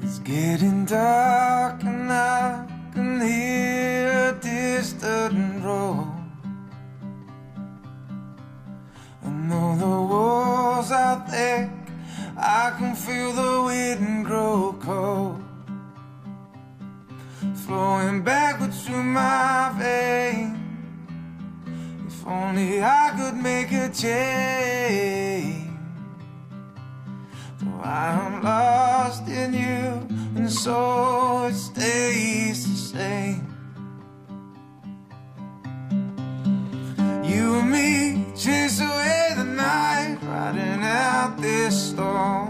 It's getting dark and I can hear a distant roar. I know the walls are thick, I can feel the wind grow cold, flowing backwards through my veins. If only I could make a change. Though I am lost in you, and so it stays the same. You and me chase away the night, riding out this storm.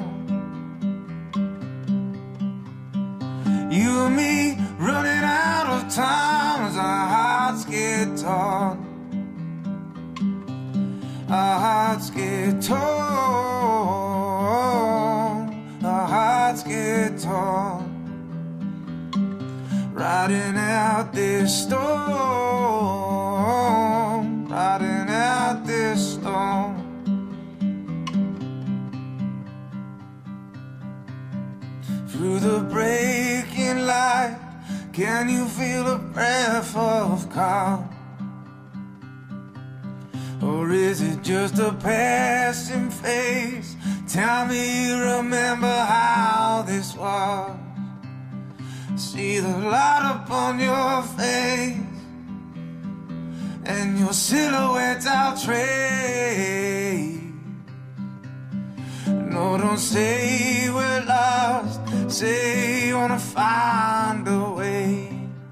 You and me running out of time as our hearts get torn. Our hearts get torn. Our hearts get torn. Riding out this storm. Riding out this storm. Through the breaking light, can you feel a breath of calm? Or is it just a passing phase? Tell me you remember how this was. See the light upon your face, and your silhouette I'll trade. No, don't say we're lost, say you wanna find a way.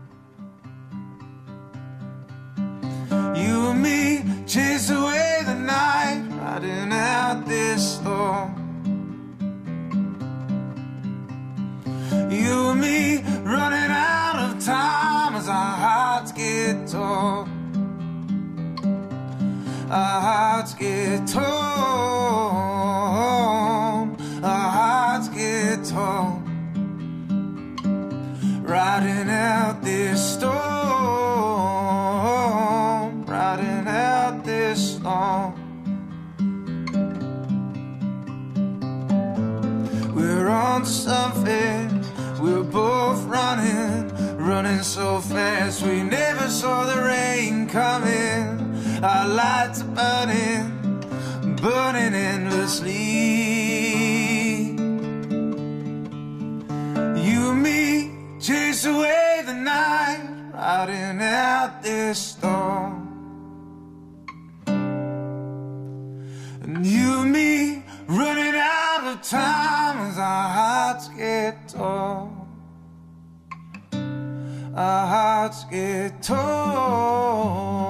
You and me chase away the night, riding out this storm. You and me running out of time as our hearts get torn. Our hearts get torn. Our hearts get torn. Riding out this storm. Riding out this storm. We're on to something. We're both running, running so fast. We never saw the rain coming. Our lights are burning, burning endlessly. You and me chase away the night, riding out this storm. And you and me running out of time as our hearts get torn. Our hearts get torn.